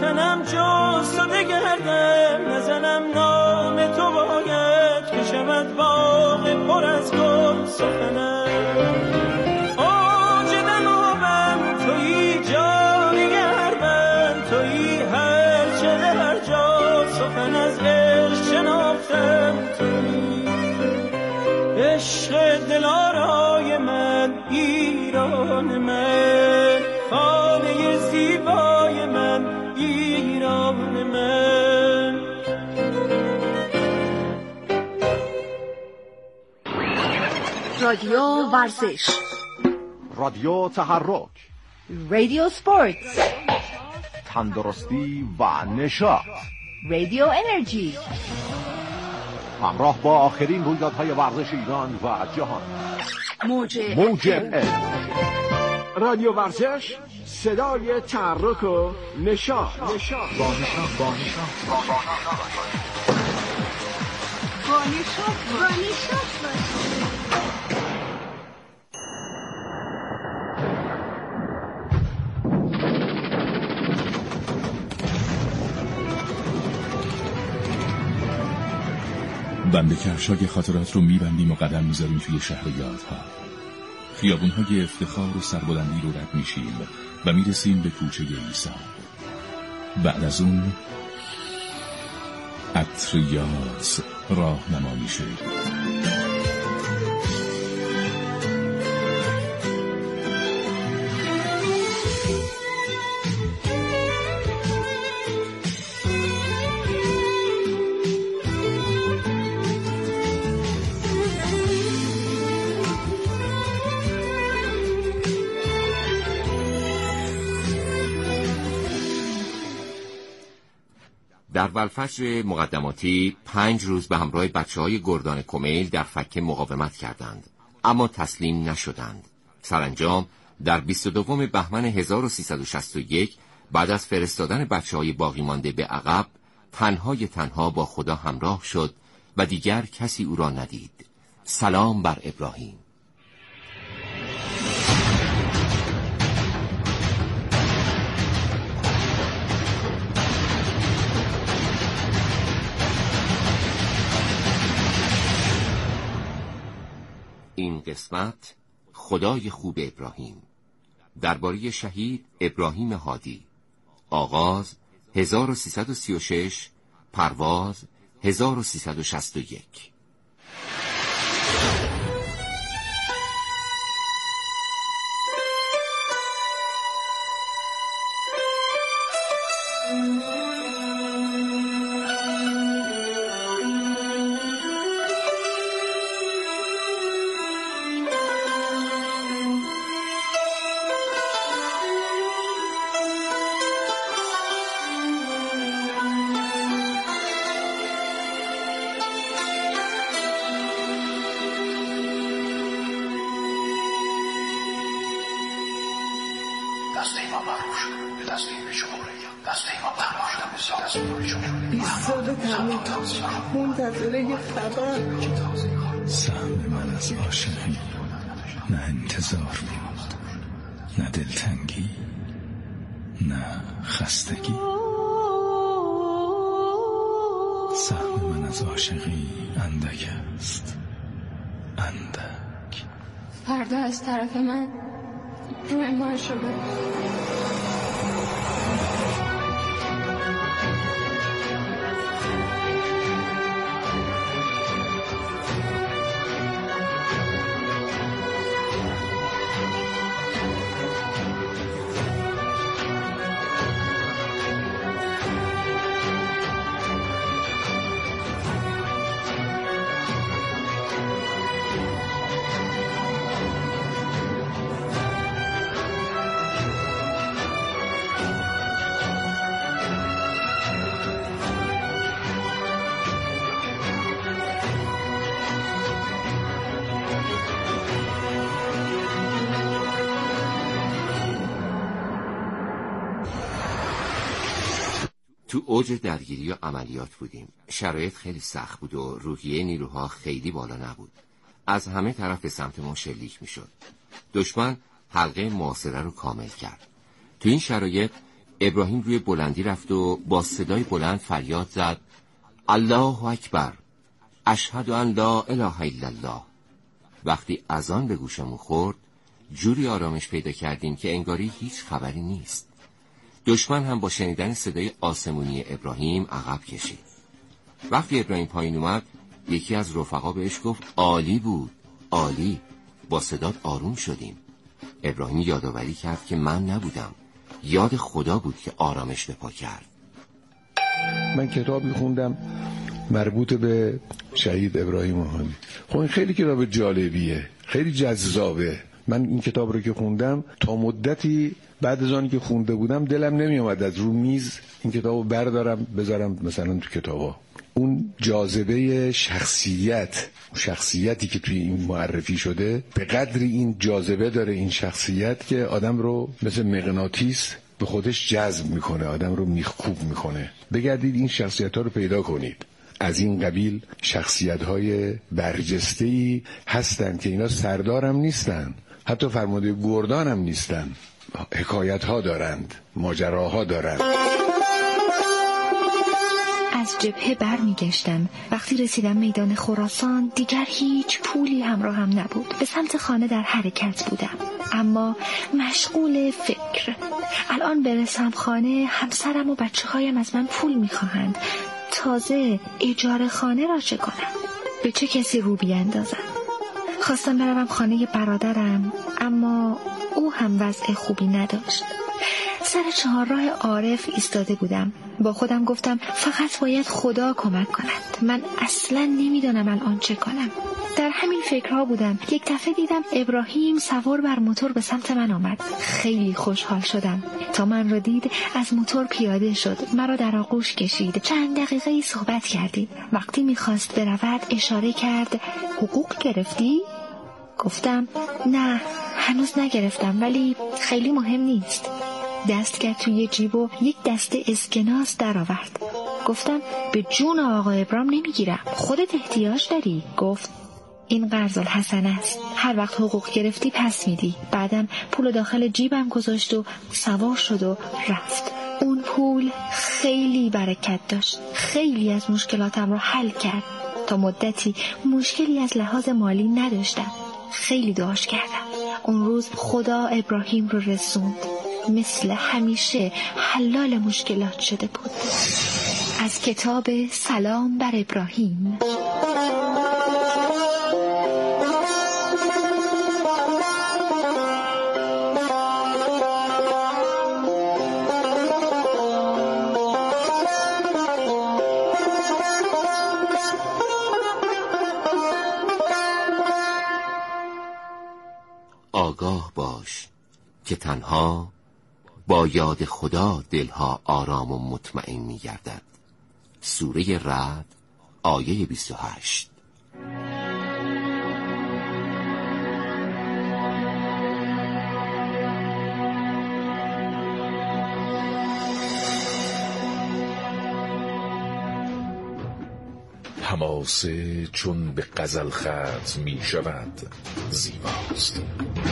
تنم جز تو بگردم، نزنم نام تو باید که شود باغ پر از گل سخنم. آج دماغم تویی، جان گرمم تویی، هر چه هر جا سخن از عشق شناختم تویی. عشق دلارای من، ایران من، خانه زیبای من، ایران من. رادیو ورزش، رادیو تحرک، رادیو سپورتس، تندرستی و نشاط، رادیو انرژی. همراه با آخرین رویدادهای ورزش ایران و جهان. موج رادیو ورزش، صدای تحرک و نشاط. بند کفشای خاطرات رو میبندیم و قدم میذاریم توی شهر یادها. خیابونهای افتخار و سربلندی رو رد میشیم و میرسیم به کوچه ایسا. بعد از اون عطر یاس راهنما میشه. در ولفجر مقدماتی 5 روز به همراه بچه‌های گردان کمیل در فکه مقاومت کردند، اما تسلیم نشدند. سرانجام در 22 بهمن 1361 بعد از فرستادن بچه‌های باقی مانده به عقب، تنها با خدا همراه شد و دیگر کسی او را ندید. سلام بر ابراهیم. این قسمت خدای خوب ابراهیم، درباره شهید ابراهیم هادی. آغاز 1336، پرواز 1361. سهم من از عاشقی نه انتظار بود، نه دلتنگی، نه خستگی. سهم من از عاشقی اندک است، اندک. فردا از طرف من روی ما شده. تو اوج درگیری و عملیات بودیم. شرایط خیلی سخت بود و روحیه نیروها خیلی بالا نبود. از همه طرف به سمت ما شلیک می شد. دشمن حلقه محاصره رو کامل کرد. تو این شرایط ابراهیم روی بلندی رفت و با صدای بلند فریاد زد: الله اکبر، اشهد ان لا اله الا الله. وقتی اذان به گوشمون خورد جوری آرامش پیدا کردیم که انگاری هیچ خبری نیست. دشمن هم با شنیدن صدای آسمونی ابراهیم عقب کشید. وقتی ابراهیم پایین اومد یکی از رفقا بهش گفت عالی بود، عالی. با صدات آروم شدیم. ابراهیم یادآوری کرد که من نبودم، یاد خدا بود که آرامش به پا کرد. من کتابی خوندم مربوط به شهید ابراهیم محمدی. خب این خیلی کتاب جالبیه، خیلی جذابه. من این کتاب رو که خوندم تا مدتی بعد از آنی که خونده بودم دلم نمی اومد از رو میز این کتاب رو بردارم بذارم مثلا تو کتابا. اون جاذبه شخصیتی که توی این معرفی شده به قدری این جاذبه داره این شخصیت که آدم رو مثل مغناطیس به خودش جذب میکنه، آدم رو میخکوب میکنه. بگردید این شخصیت ها رو پیدا کنید. از این قبیل شخصیت های برجسته‌ای هستن که اینا سردارم نیستن، حتی فرمانده گردان هم نیستن، حکایت ها دارند، ماجراها دارند. از جبهه برمیگشتم. وقتی رسیدم میدان خراسان دیگر هیچ پولی همراهم نبود. به سمت خانه در حرکت بودم، اما مشغول فکر. الان برسم خانه همسرم و بچه‌هایم از من پول میخواهند. تازه اجاره خانه را چه کنم؟ به چه کسی رو بیاندازم؟ خواستم بروم خانه برادرم، اما او هم وضع خوبی نداشت. سر چهارراه عارف ایستاده بودم. با خودم گفتم فقط باید خدا کمک کند. من اصلا نمیدانم الان چه کنم. در همین فکرها بودم. یک دفعه دیدم ابراهیم سوار بر موتور به سمت من آمد. خیلی خوشحال شدم. تا من را دید از موتور پیاده شد، مرا در آغوش کشید. چند دقیقه صحبت کردیم. وقتی میخواست برود اشاره کرد حقوق گرفتی؟ گفتم نه هنوز نگرفتم، ولی خیلی مهم نیست. دست کرد توی جیب و یک دسته اسکناس در آورد. گفتم به جون آقا ابرام نمیگیرم، خودت احتیاج داری. گفت این قرض الحسن است، هر وقت حقوق گرفتی پس میدی. بعدم پول داخل جیبم گذاشت و سوار شد و رفت. اون پول خیلی برکت داشت، خیلی از مشکلاتم رو حل کرد. تا مدتی مشکلی از لحاظ مالی نداشتم. خیلی دعاش کردم. اون روز خدا ابراهیم رو رسوند. مثل همیشه حلال مشکلات شده بود. از کتاب سلام بر ابراهیم. آگاه باش که تنها با یاد خدا دلها آرام و مطمئن می گردد. سوره رعد آیه 28. حماسه چون به غزل ختم می شود زیباست.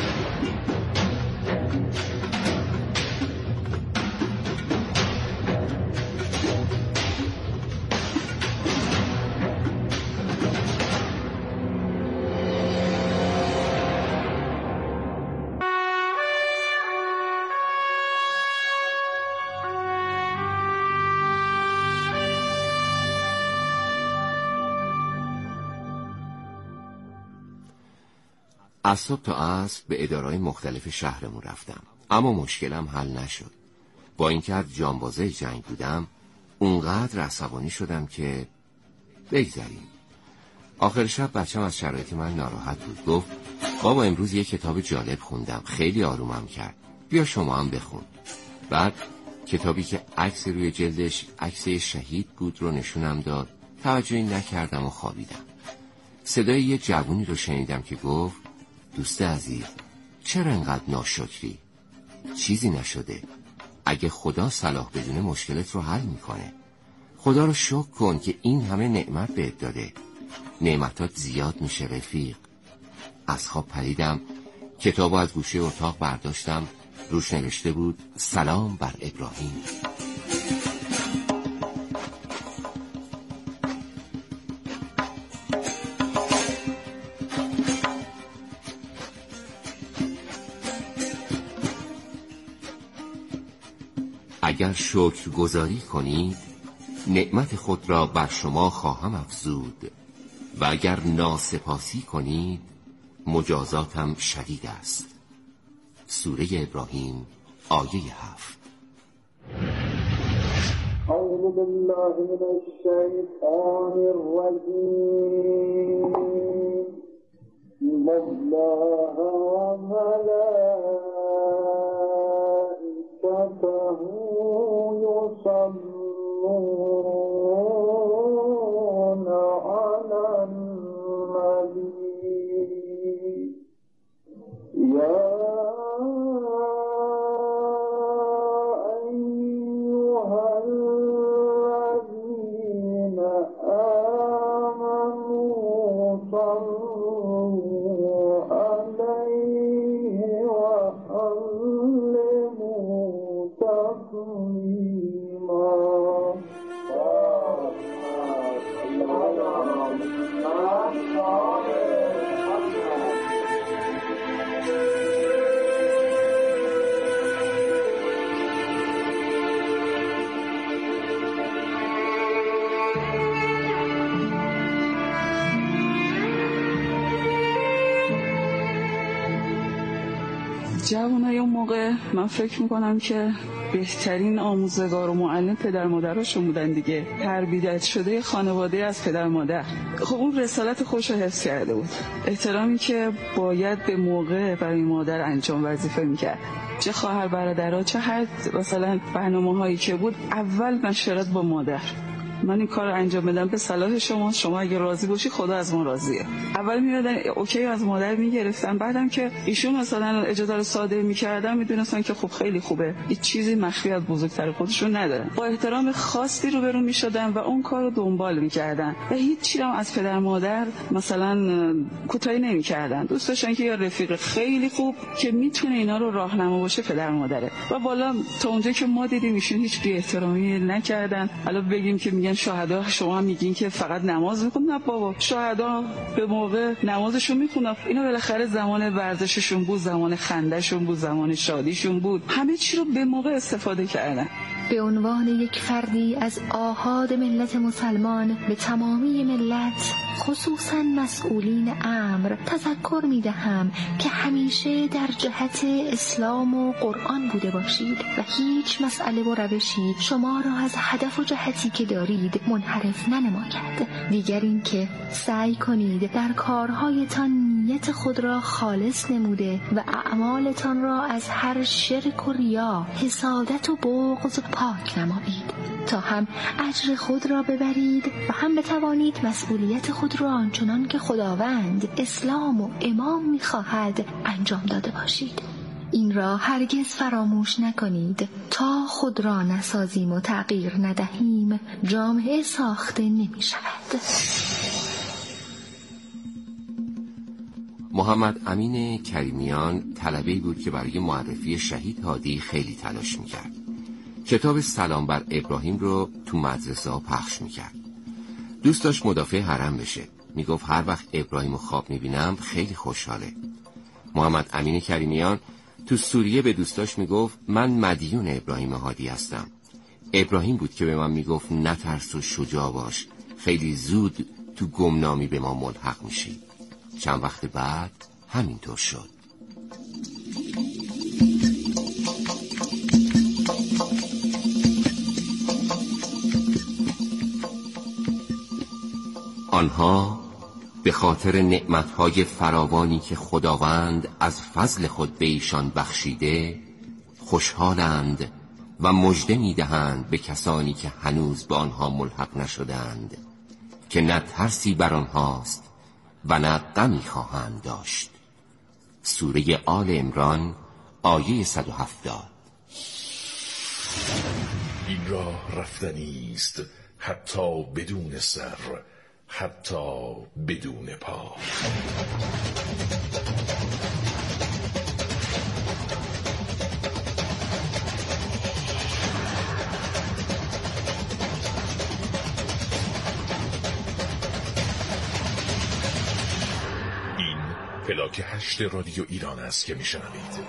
از صبح تا عصر به اداره‌های مختلف شهرمون رفتم، اما مشکلم حل نشد. با اینکه از جانبازه جنگ بودم اونقدر عصبانی شدم که بگذاریم. آخر شب بچم از شرایط من ناراحت بود. گفت بابا امروز یه کتاب جالب خوندم، خیلی آرومم کرد، بیا شما هم بخون. بعد کتابی که عکس روی جلدش عکس شهید بود رو نشونم داد. توجهی نکردم و خوابیدم. صدای یه جوونی رو شنیدم که گفت دوست عزیز چرا انقدر ناشکری؟ چیزی نشده. اگه خدا صلاح بدونه مشکلت رو حل میکنه. خدا رو شکر کن که این همه نعمت بهت داده. نعمتات زیاد میشه رفیق. از خواب پریدم، کتابو از گوشه اتاق برداشتم، روش نوشته بود سلام بر ابراهیم. اگر شکرگزاری کنید نعمت خود را بر شما خواهم افزود و اگر ناسپاسی کنید مجازاتم شدید است. سوره ابراهیم آیه 7. اعوذ بالله من الشیطان الرجیم. الله و ملائکته یصلون علی النبی یا جوانای اون موقع من فکر میکنم که بهترین آموزگار و معلم پدر مادرشون بودن دیگه. تربیت شده خانواده از پدر مادر. خب اون رسالت خودش رو حفظ کرده بود، احترامی که باید به موقع برای مادر انجام وظیفه میکرد. چه خواهر برادرها، چه هر مثلا برنامه‌هایی که بود، اول مشورت با مادر. من این کار رو انجام بدم به صلاح شما، شما اگه راضی باشی خدا از ما راضیه. اول میادن اوکی از مادر میگرفتن، بعدم که ایشون مثلا اجازه رو صادر میکردن میدونستان که خب خیلی خوبه، هیچ چیزی مخفی از بزرگتر خودشون ندارن. با احترام خاصی رو برون میشدن و اون کار رو دنبال میکردن و هیچ چیزی هم از پدر مادر مثلا کوتاهی نمیکردن. دوست داشتن که یه رفیق خیلی خوب که میتونه اینا رو راهنما باشه پدر مادره. و بالا تا اونجا که ما دیدیم ایشون هیچ بی احترامی نکردن. حالا بگیم که میگن شهدا، شما میگین که فقط نماز میخونن. نه بابا، شهدا به موقع نمازشون میخونن. اینا بالاخره زمان ورزششون بود، زمان خندهشون بود، زمان شادیشون بود، همه چی رو به موقع استفاده کردن. به عنوان یک فردی از آحاد ملت مسلمان به تمامی ملت، خصوصا مسئولین امر، تذکر میدهم که همیشه در جهت اسلام و قرآن بوده باشید و هیچ مسئله و روشی شما را از هدف و جهتی که دارید منحرف ننماید. دیگر این که سعی کنید در کارهایتان نیت خود را خالص نموده و اعمالتان را از هر شرک و ریا، حسادت و بغض پاک نمایید تا هم اجر خود را ببرید و هم بتوانید مسئولیت خود را آنچنان که خداوند اسلام و امام می‌خواهد انجام داده باشید. این را هرگز فراموش نکنید. تا خود را نسازیم و تغییر ندهیم جامعه ساخته نمی‌شود. محمد امین کریمیان طلبه‌ای بود که برای معرفی شهید هادی خیلی تلاش می‌کرد. کتاب سلام بر ابراهیم رو تو مدرسه ها پخش می‌کرد. دوست داشت مدافع حرم بشه. میگفت هر وقت ابراهیم رو خواب می‌بینم خیلی خوشحاله. محمد امین کریمیان تو سوریه به دوستاش میگفت من مدیون ابراهیم هادی هستم. ابراهیم بود که به من میگفت نترس و شجاع باش، خیلی زود تو گمنامی به ما ملحق میشی. چند وقت بعد همینطور شد. آنها به خاطر نعمتهای فراوانی که خداوند از فضل خود به ایشان بخشیده خوشحالند و مژده می‌دهند به کسانی که هنوز به آنها ملحق نشدند که نه ترسی بر آنهاست و نه غمی خواهند داشت. سوره آل عمران آیه 170. این راه رفتنی است حتی بدون سر، حتی بدون پا. پلاک 8 رادیو ایران است که میشنوید.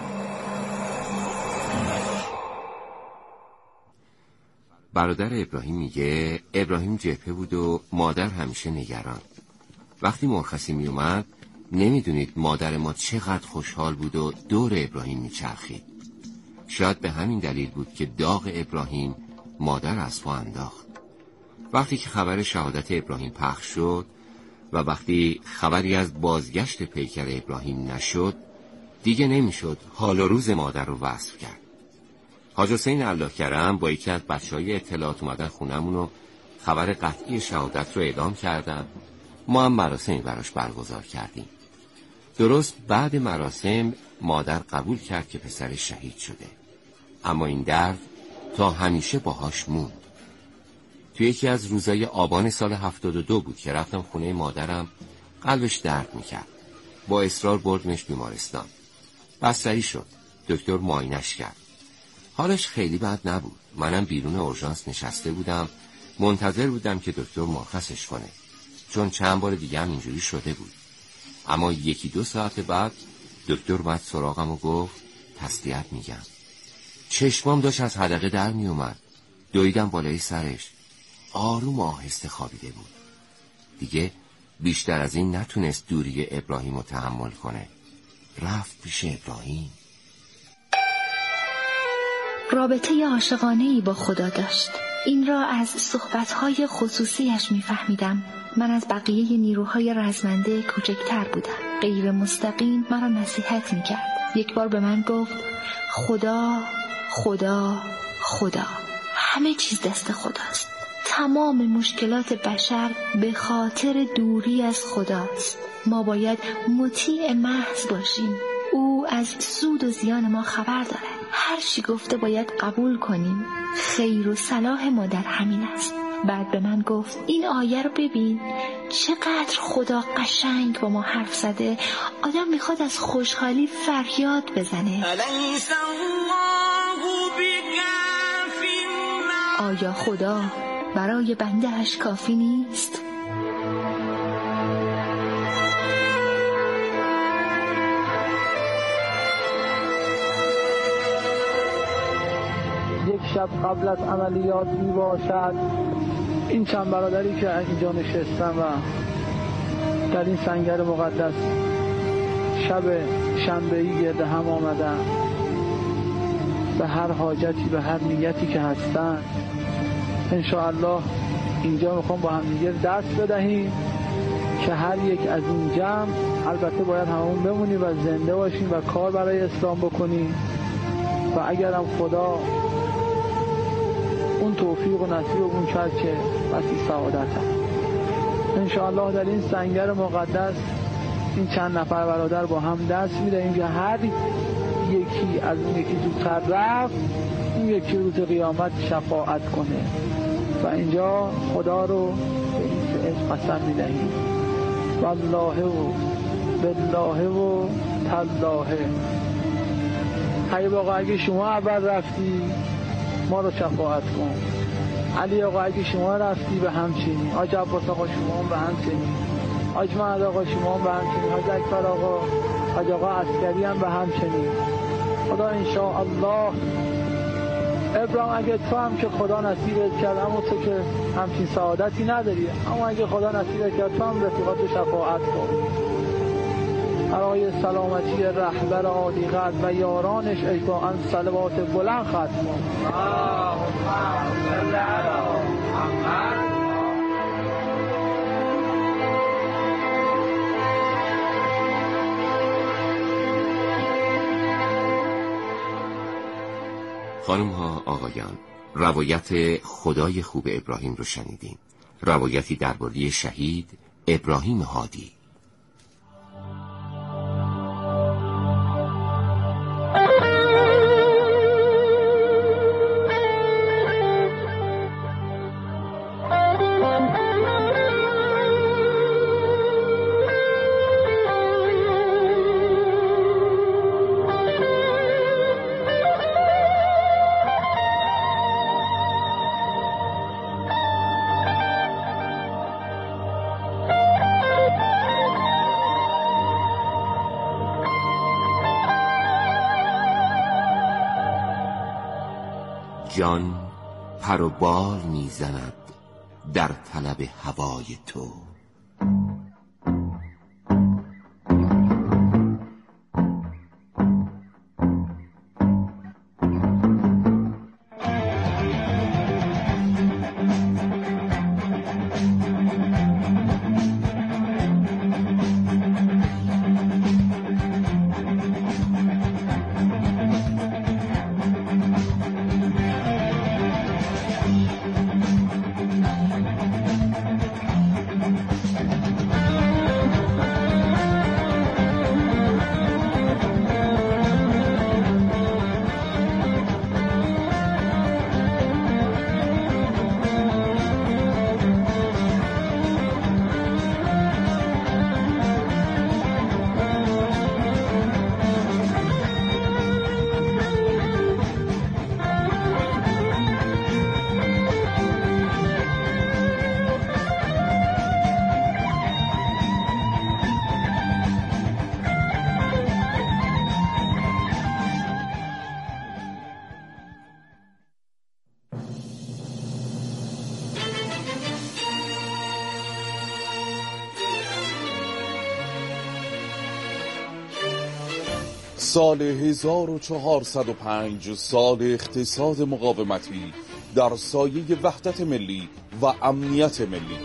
برادر ابراهیم میگه ابراهیم جبهه بود و مادر همیشه نگران. وقتی مرخصی میومد نمیدونید مادر ما چقدر خوشحال بود و دور ابراهیم میچرخید. شاید به همین دلیل بود که داغ ابراهیم مادر از پا انداخت. وقتی که خبر شهادت ابراهیم پخش شد و وقتی خبری از بازگشت پیکر ابراهیم نشد، دیگه نمیشد حال و روز مادر رو وصف کرد. حاج حسین الله کرم با یکی از بچهای اطلاعات اومدن خونمون و خبر قطعی شهادت رو اعلام کردن. ما هم مراسمی براش برگزار کردیم. درست بعد مراسم مادر قبول کرد که پسرش شهید شده، اما این درد تا همیشه باهاش موند. تو یکی از روزای آبان سال 72 بود که رفتم خونه مادرم. قلبش درد میکرد. با اصرار بردمش بیمارستان. بستری شد. دکتر معاینش کرد. حالش خیلی بد نبود. منم بیرون اورژانس نشسته بودم، منتظر بودم که دکتر مرخصش کنه، چون چند بار دیگه هم اینجوری شده بود. اما 1-2 ساعت بعد دکتر اومد سراغم و گفت تسلیت میگم. چشمام داشت از حدقه در می اومد. دویدم بالای سرش. آروم و آهسته خوابیده بود. دیگه بیشتر از این نتونست دوری ابراهیم رو تحمل کنه. رفت پیش ابراهیم. رابطه عاشقانه‌ای با خدا داشت. این را از صحبت‌های خصوصیش می‌فهمیدم. من از بقیه نیروهای رزمنده کوچکتر بودم. غیر مستقیم مرا نصیحت می‌کرد. یک بار به من گفت خدا خدا خدا، همه چیز دست خداست. تمام مشکلات بشر به خاطر دوری از خداست. ما باید مطیع محض باشیم. او از سود و زیان ما خبر دارد. هر چی گفته باید قبول کنیم. خیر و صلاح ما در همین است. بعد به من گفت این آیه رو ببین، چقدر خدا قشنگ با ما حرف زده. آدم میخواد از خوشحالی فریاد بزنه. آیا خدا برای بنده اش کافی نیست؟ یک شب قبل از عملیات می باشد. این چند برادری که اینجا نشستن و در این سنگر مقدس شب شنبه‌ای گرد هم آمدن، به هر حاجتی به هر نیتی که هستن انشاءالله اینجا میخوام با هم دیگه دست بدهیم که هر یک از این جمع، البته باید همون بمونیم و زنده باشیم و کار برای اسلام بکنیم و اگرم خدا اون توفیق و نصیبمون کرد که وسیع سعادت هم انشاءالله در این سنگر مقدس این چند نفر برادر با هم دست میدهیم که هر یکی از اون یکی زودتر رفت، اون یکی روز قیامت شفاعت کنه و اینجا خدا رو به این فعل قسم میدهیم والله و بالله و تالله. ای آقا اگه شما اول رفتی ما رو شفاعت کن. علی آقا اگه شما رفتی به همچنین. حاج عباس آقا شما هم به همچنین. حاج محمد آقا شما هم به همچنین. حاج اکبر آقا، حاج آقا عسکری هم به همچنین. خدا انشاءالله ابراهیم اگه تو هم که خدا نصیبت کرد، اما تو که همچین سعادتی نداری، اما اگه خدا نصیبت کرد تو هم رفیقات شفاعت کن برای سلامتی رهبر عالی قدر و یارانش. اجزاء صلوات بلند ختم کن. خانم ها آقایان، روایت خدای خوب ابراهیم رو شنیدین. روایتی درباره شهید ابراهیم هادی. جان پر و بال میزند در طلب هوای تو. سال 1405 سال اقتصاد مقاومتی در سایه وحدت ملی و امنیت ملی.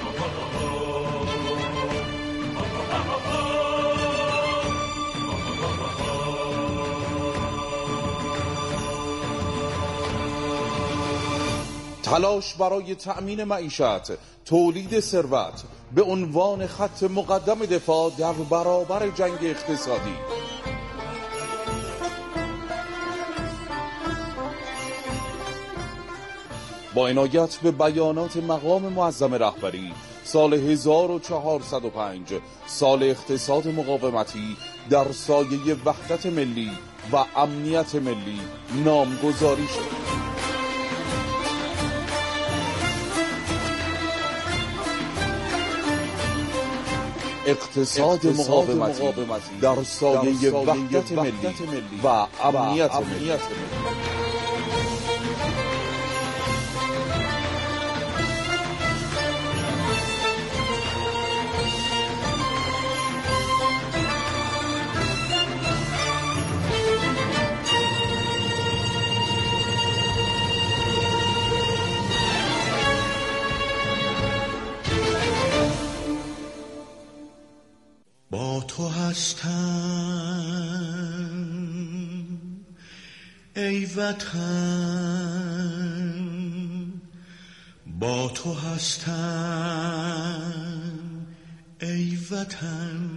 تلاش برای تأمین معیشت، تولید ثروت به عنوان خط مقدم دفاع در برابر جنگ اقتصادی. با عنایت به بیانات مقام معظم رهبری، سال 1405 سال اقتصاد مقاومتی در سایه وحدت ملی و امنیت ملی نامگذاری شد. اقتصاد مقاومتی در سایه وحدت ملی و امنیت ملی. با تو هستم ای وطن، با تو هستم ای وطن،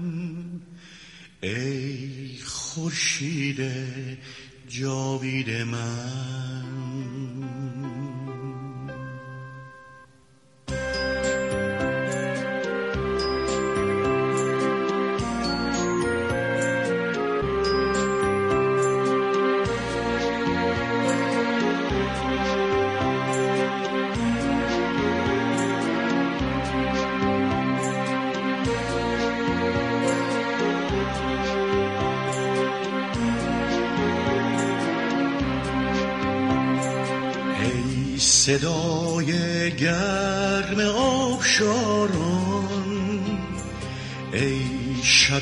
ای خورشید جاوید من. صدای گرم آبشاران، ای شب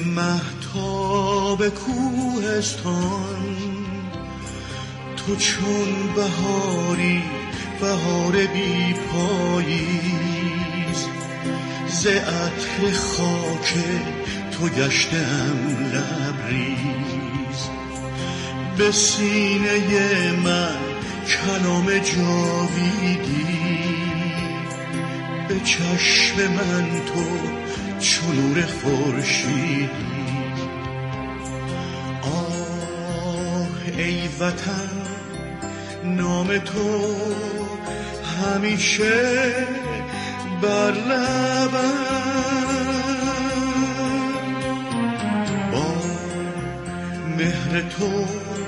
مهتاب کوهستان، تو چون بهاری بهار بی پاییز، ز عطر خاک تو گشتم لبریز، به سینه من کلام جاویدی، به چشم من تو چون نور خورشیدی. آه ای وطن، نام تو همیشه بر لبم، با مهر تو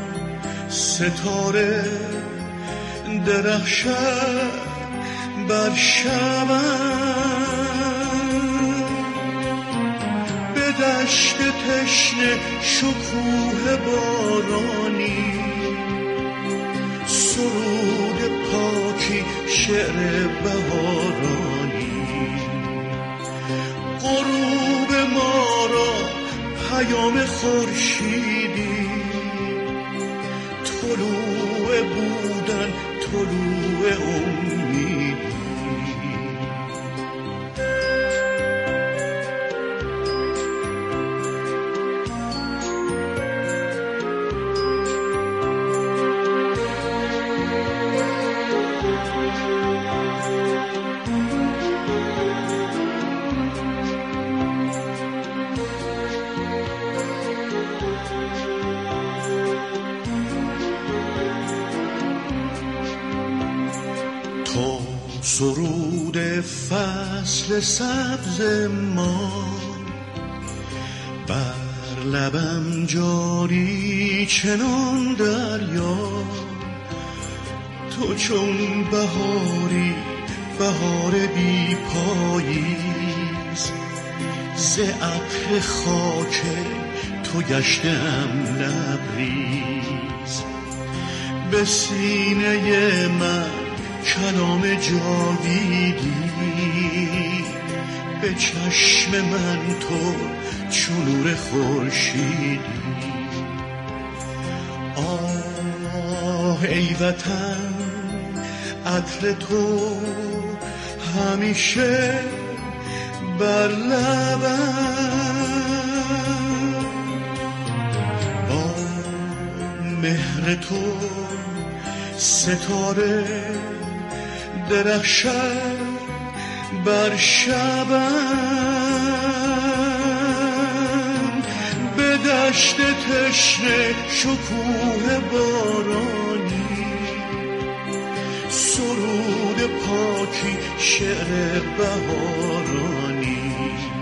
ستاره درخشد بر شبم، به دشت تشنه شکوه بارانی، سرود پاکی شعر بهارانی، غروب ما را پیام خورشیدی، طلوع بودن طلوع امیدی. سرود فصل سبز ما بر لبم جاری چنان دریا، تو چون بهاری بهار بی پاییز، ز ابر خاک تو گشتم لبریز، به سینه من کلام جاویدی، به چشم من تو چون نور خورشیدی. آه ای وطن عطر تو همیشه بر لبم، با مهر تو ستاره درخشد بر شبم، به دشت تشنه شکوه بارانی، سرود پاکی شعر بهارانی،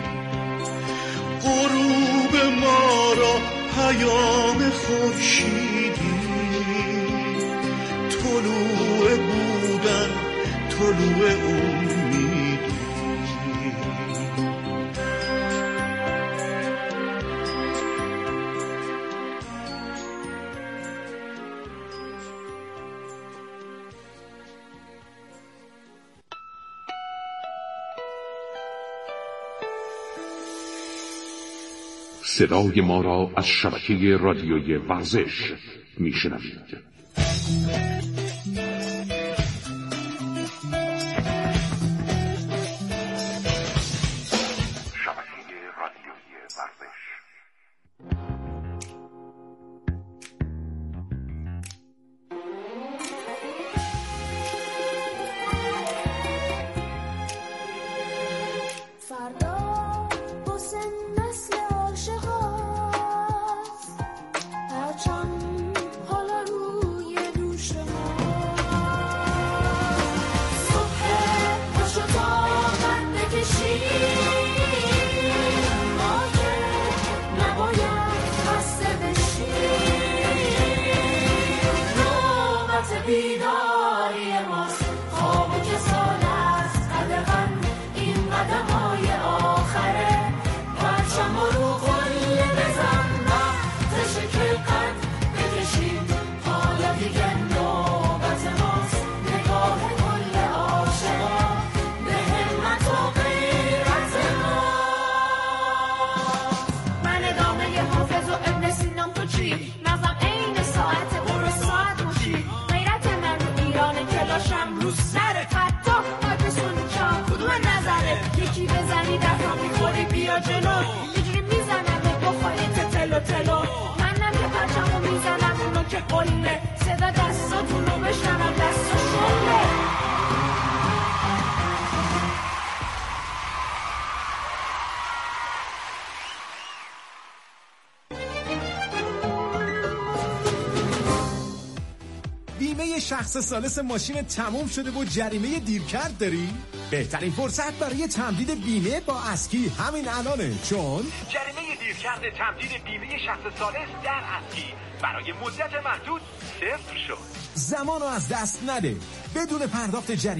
غروب ما را پیام خورشیدی، طلوع بودن طلوع امیدی. صدای ما را از شبکه رادیوی ورزش میشنوید. بیمه شخص ثالث ماشین تموم شده و جریمه دیرکرد داری؟ بهترین فرصت برای تمدید بیمه با اسکی همین الانه، چون جریمه دیرکرد تمدید بیمه شخص ثالث در اسکی برای مدت محدود صفر شد. زمانو از دست نده. بدون پرداخت جریمه